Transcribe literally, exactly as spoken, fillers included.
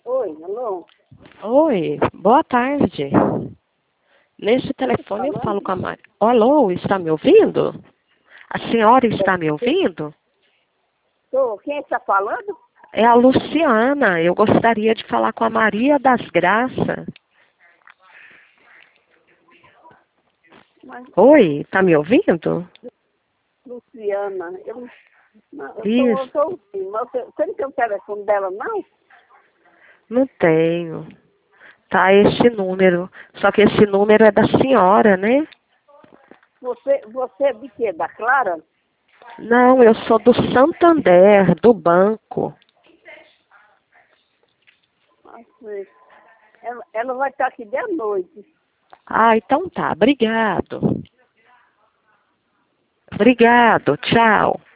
Oi, alô? Oi, boa tarde. Nesse telefone eu falo com a Maria. Alô, está me ouvindo? A senhora está me ouvindo? Tô. Quem está falando? É a Luciana. Eu gostaria de falar com a Maria das Graças. Mas, Oi, está me ouvindo? Luciana, eu não eu Isso. estou ouvindo, mas você, você não tem o telefone dela, não? Não tenho. Tá esse número. Só que esse número é da senhora, né? Você, você é de quê? Da Clara? Não, eu sou do Santander, do banco. Ah, sei. Ela, ela vai estar aqui de noite. Ah, então tá. Obrigado. Obrigado. Tchau.